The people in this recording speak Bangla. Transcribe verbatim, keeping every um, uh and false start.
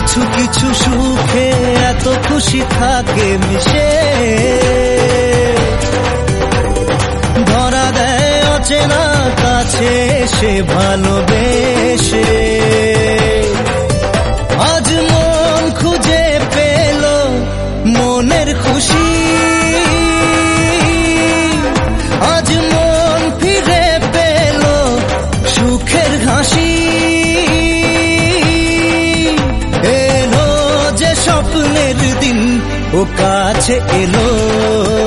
কিছু কিছু সুখে এত খুশি থাকে মিশে, ধরা দেয় অচেনা কাছে সে ভালোবেসে। আজ মন খুঁজে পেল মনের খুশি, আজ মন ফিরে পেল সুখের হাসি। এলো যে স্বপ্নের দিন ও কাছে এলো,